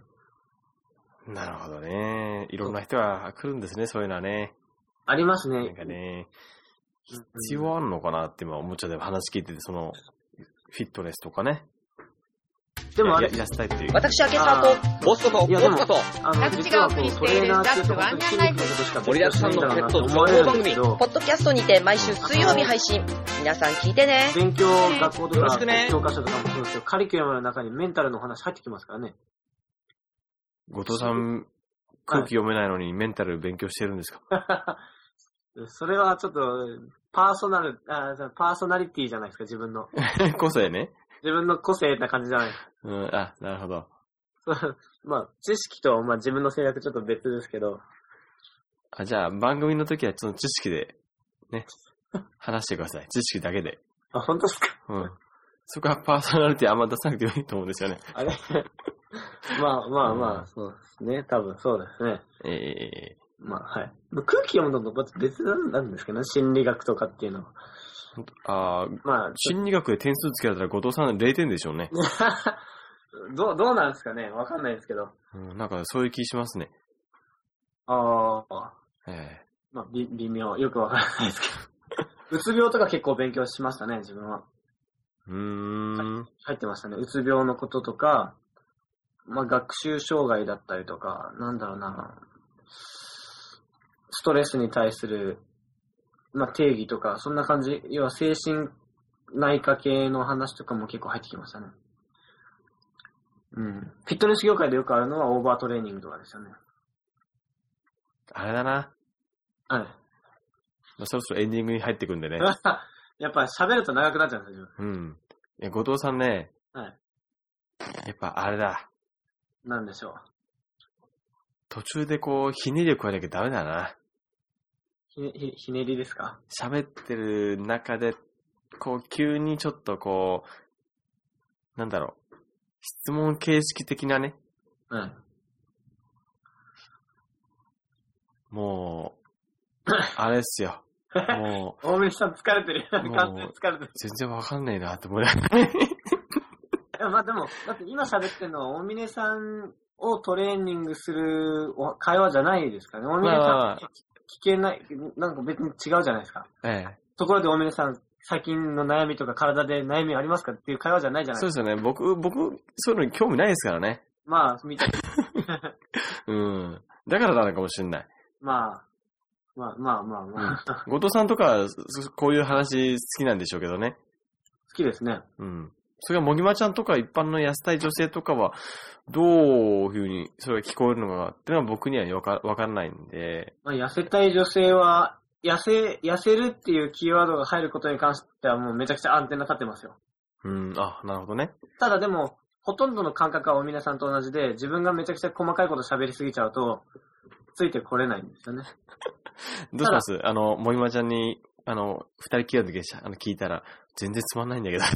S4: なるほどね。いろんな人が来るんですね、そういうのはね。
S3: ありますね。
S4: なんかね、必要あるのかなって今思っちゃって話聞いてて、その、フィットネスとかね。
S3: でもあれ、
S4: 痩せたいっていう。
S5: 私、明沢と、
S6: ボスこと、コーチこと、
S7: 田口がお送りしているザックワンニャンライフ。
S6: 盛りだくさんのペット情報番組。
S5: ポッドキャストにて毎週水曜日配信。皆さん聞いてね。
S3: 勉強、学校とか、教科書とかもそうですけど、カリキュラムの中にメンタルの話入ってきますからね。
S4: 後藤さん、空気読めないのにメンタル勉強してるんですか？
S3: それはちょっと、パーソナル、あパーソナリティじゃないですか、自分の。
S4: 個性ね。
S3: 自分の個性な感じじゃないですか。
S4: うん、あ、なるほど。
S3: まあ、知識と、まあ自分の性格ちょっと別ですけど。
S4: あ、じゃあ、番組の時はその知識で、ね、話してください。知識だけで。
S3: あ、本当ですか？
S4: うん。そこはパーソナリティあんま出さなくてもいいと思うんですよね。
S3: あれまあまあまあ、うん、そうですね。多分そうですね。
S4: ええー。
S3: まあ、はい。空気読むのと別なんですけどね、心理学とかっていうのは。
S4: ああ、まあ、心理学で点数つけられたら後藤さんれいてんでしょうね。
S3: どう、どうなんですかね、わかんないですけど。
S4: うん、なんかそういう気しますね。
S3: ああ。
S4: ええ
S3: ー。まあ、微、微妙。よくわからないですけど。うつ病とか結構勉強しましたね、自分は。
S4: うーん。
S3: 入ってましたね。うつ病のこととか、まあ、学習障害だったりとか、なんだろうな。ストレスに対する、まあ、定義とか、そんな感じ。要は精神内科系の話とかも結構入ってきましたね。うん。フィットネス業界でよくあるのはオーバートレーニングとかですよね。
S4: あれだな。
S3: はい。
S4: まあ、そろそろエンディングに入ってくんでね。
S3: やっぱ喋ると長くなっちゃうんですよ。
S4: うん。いや、後藤さんね。
S3: はい。
S4: やっぱあれだ。
S3: なんでしょう。
S4: 途中でこう、ひねりを加えなきゃダメだな。
S3: ひ, ひ, ひねりですか？
S4: 喋ってる中で、こう、急にちょっとこう、なんだろう。質問形式的なね。
S3: うん。
S4: もう、あれっすよ。も
S3: う。大森さん疲れてる。完全に疲れてる。
S4: 全然わかんないなって思いながら。い
S3: や、まあでも、だって今喋ってるのは大峰さんをトレーニングする会話じゃないですかね。大峰さん、まあ、聞けない、なんか別に違うじゃないですか。
S4: ええ。
S3: ところで大峰さん、最近の悩みとか体で悩みありますかっていう会話じゃないじゃないですか。
S4: そうですよね。僕、僕、そういうのに興味ないですからね。
S3: まあ、みたいな。
S4: うん。だからなのかもしれない。
S3: まあ、まあまあまあまあ。
S4: うん、後藤さんとか、こういう話好きなんでしょうけどね。
S3: 好きですね。
S4: うん。それがもぎまちゃんとか一般の痩せたい女性とかは、どういうふうにそれが聞こえるのかっていうのは僕にはわか、わかんないんで。
S3: まあ、痩せたい女性は、痩せ、痩せるっていうキーワードが入ることに関してはもうめちゃくちゃアンテナ立ってますよ。
S4: うん、あ、なるほどね。
S3: ただでも、ほとんどの感覚は皆さんと同じで、自分がめちゃくちゃ細かいこと喋りすぎちゃうと、ついてこれないんですよね。
S4: どうしますあの、もぎまちゃんに、あの、二人きりの時あの聞いたら、全然つまんないんだけどって。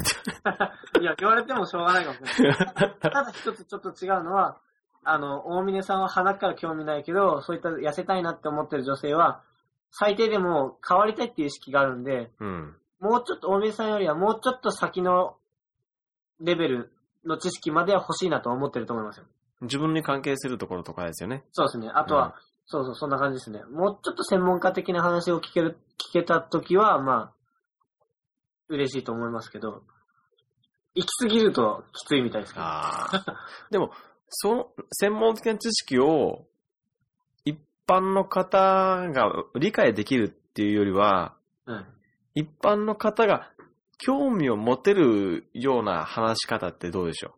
S3: いや、言われてもしょうがないかもしれない。ただ一つちょっと違うのは、あの、大峰さんは鼻から興味ないけど、そういった痩せたいなって思ってる女性は、最低でも変わりたいっていう意識があるんで、
S4: うん、
S3: もうちょっと大峰さんよりはもうちょっと先のレベルの知識までは欲しいなと思ってると思いますよ。
S4: 自分に関係するところとかですよね。
S3: そうですね。あとは、うん、そうそう、そんな感じですね。もうちょっと専門家的な話を聞ける、聞けたときは、まあ、嬉しいと思いますけど、行き過ぎるときついみたいですけど。
S4: あでも、その専門的な知識を一般の方が理解できるっていうよりは、
S3: うん、
S4: 一般の方が興味を持てるような話し方ってどうでしょう？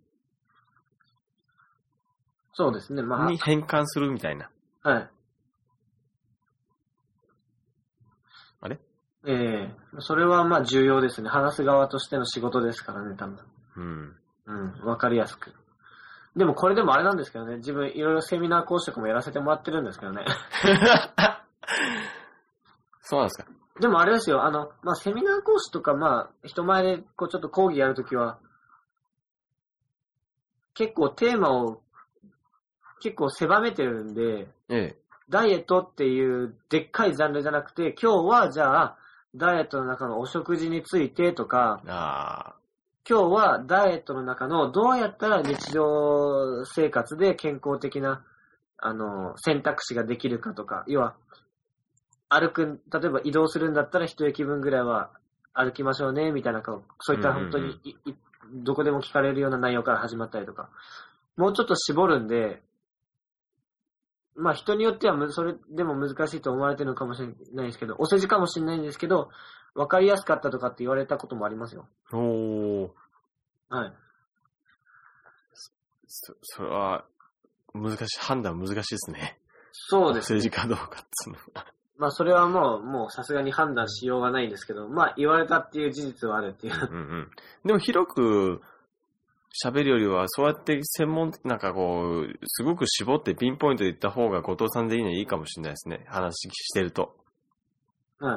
S3: そうですね。まあ。
S4: に変換するみたいな。
S3: はい。
S4: あれ？
S3: ええー、それはまあ重要ですね。話す側としての仕事ですからね、多分。
S4: うん。
S3: うん、わかりやすく。でもこれでもあれなんですけどね、自分いろいろセミナー講師とかもやらせてもらってるんですけどね。
S4: そうなんですか？
S3: でもあれですよ、あの、まあ、セミナー講師とか、まあ、人前でこうちょっと講義やるときは、結構テーマを結構狭めてるんで、ええ、ダイエットっていうでっかいジャンルじゃなくて、今日はじゃあ、ダイエットの中のお食事についてとか、あ今日はダイエットの中のどうやったら日常生活で健康的な、あの、選択肢ができるかとか、要は、歩く、例えば移動するんだったら一駅分ぐらいは歩きましょうね、みたいな、そういった本当に、うんうんうん、どこでも聞かれるような内容から始まったりとか、もうちょっと絞るんで、まあ人によってはそれでも難しいと思われてるのかもしれないですけど、お世辞かもしれないんですけど、わかりやすかったとかって言われたこともありますよ。おー。はい。
S4: そ、それは、難しい、判断難しいですね。
S3: そうですね。
S4: 政治かどうかっつうのは。
S3: まあそれはもう、もうさすがに判断しようがないんですけど、まあ言われたっていう事実はあるっていう。うんうん。
S4: でも広く喋るよりは、そうやって専門、なんかこう、すごく絞ってピンポイントで言った方が後藤さんでいいのはいいかもしれないですね。話してると。はい。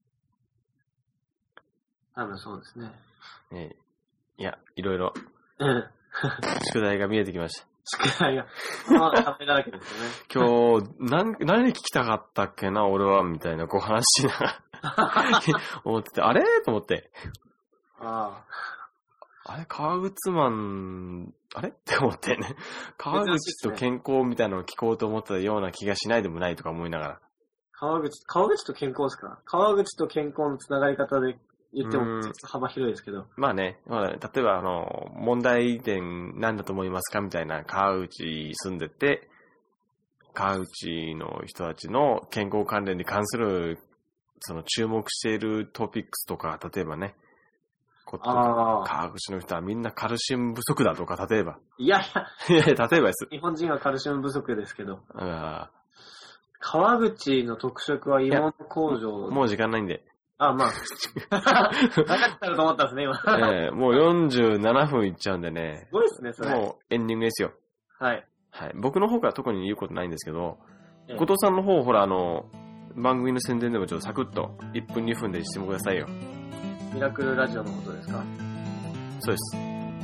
S3: 多分そうですね。
S4: ねいや、いろいろ。うん。宿題が見えてきました。
S3: 宿題が。まあ、ダメだらけですよね。
S4: 今日、何、何聞きたかったっけな、俺は、みたいな、こう話しながら思ってて、あれと思って。ああ。あれ、革靴マン、あれって思ってね。革靴と健康みたいなのを聞こうと思ったような気がしないでもないとか思いながら。
S3: 革靴、革靴と健康ですか？革靴と健康のつながり方で言っても幅広いですけど。
S4: まあね、まあ、例えばあの、問題点何だと思いますかみたいな、川内住んでて、川内の人たちの健康関連に関する、その注目しているトピックスとか、例えばね、ことか川口の人はみんなカルシウム不足だとか、例えば。
S3: いやい
S4: や。いやいや、例えばです。
S3: 日本人はカルシウム不足ですけど。あ川口の特色は芋の工場。
S4: もう時間ないんで。
S3: あ、まあ。なかったらと思ったんですね、今。
S4: ええー、もうよんじゅうななふんいっちゃうんでね。
S3: すごいですね、それ。
S4: もうエンディングですよ。
S3: はい。
S4: はい。僕の方から特に言うことないんですけど、ええ、後藤さんの方、ほら、あの、番組の宣伝でもちょっとサクッといっぷんにふんでしてもくださいよ。
S3: ミラクルラジオのことですか？
S4: そうです。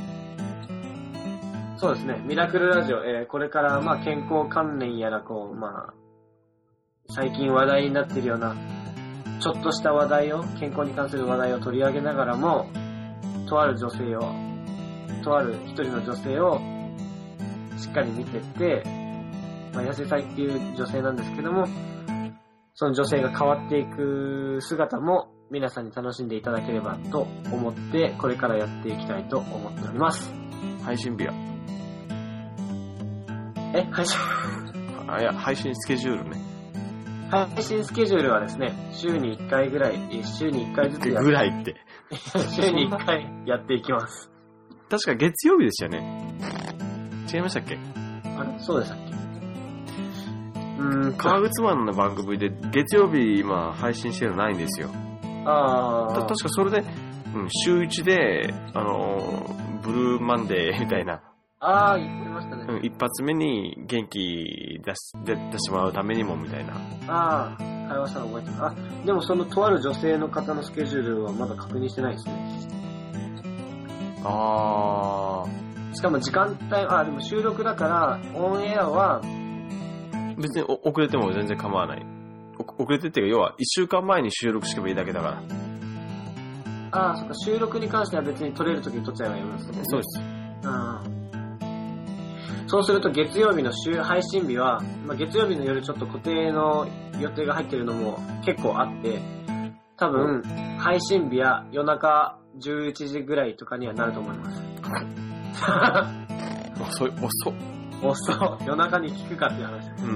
S3: そうですね。ミラクルラジオ、えー、これからまあ健康関連やらこう、まあ、最近話題になっているような、ちょっとした話題を、健康に関する話題を取り上げながらも、とある女性を、とある一人の女性をしっかり見てって、まあ、痩せたいっていう女性なんですけども、その女性が変わっていく姿も皆さんに楽しんでいただければと思って、これからやっていきたいと思っております。
S4: 配信日は
S3: え配信
S4: あ、いや、配信スケジュールね。
S3: 配信スケジュールはですね、週にいっかいぐらい、週にいっかいずつや
S4: ぐらいって。
S3: 週にいっかいやっていきます。
S4: 確か月曜日でしたよね。違いましたっけ？
S3: あれそうでしたっけ？
S4: うん、川口マンの番組で月曜日今配信してるのないんですよ。ああ。確かそれで、うん、週いちで、あのー、ブルーマンデーみたいな。
S3: ああ、言ってましたね。
S4: うん、一発目に元気出し、出してもらうためにもみたいな。
S3: ああ、会話したの覚えてる。あ、でもそのとある女性の方のスケジュールはまだ確認してないですね。ああ。しかも時間帯、あ、でも収録だから、オンエアは、
S4: 別に遅れても全然構わない。遅れてっていうか、要はいっしゅうかんまえに収録してもいいだけだから。
S3: ああ、そっか、収録に関しては別に撮れるときに撮っちゃえばいいんですね。
S4: そうです。
S3: ああ。そうすると月曜日の週配信日は、まあ、月曜日の夜ちょっと固定の予定が入ってるのも結構あって、多分、配信日は夜中じゅういちじぐらいとかにはなると思います。
S4: 遅い、遅っ。
S3: 遅っ。夜中に聞くかっていう話です。うん。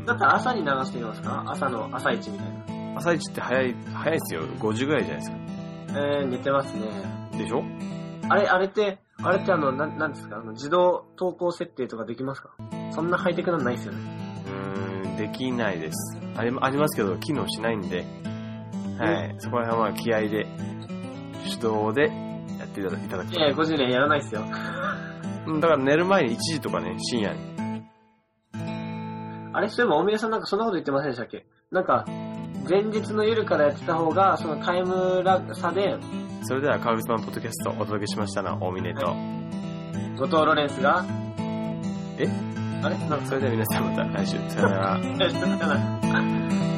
S3: だったら朝に流してみますか？朝の朝一みたいな。
S4: 朝一って早い、早いですよ。ごじぐらいじゃないですか。
S3: えー、寝てますね。
S4: でしょ？
S3: あれ、あれって、あれってあの、なん、なんですかあの、自動投稿設定とかできますか？そんなハイテクなのないですよね。
S4: うーん、できないです。あり、ありますけど、機能しないんで、はい。そこら辺は気合で、手動でやっていただいただきたい。
S3: いや、ごじにはやらないですよ。
S4: だから寝る前にいちじとかね、深夜に。
S3: あれ、そういえば大宮さんなんかそんなこと言ってませんでしたっけ？なんか、 前日の夜からやってた方が、そのタイムラグ差で。
S4: それでは、川口版ポッドキャストお届けしましたのは、大峰と、はい、
S3: 後藤ロレンスが、
S4: えあれそれでは皆さんまた来週、さよなら。
S3: さよなら。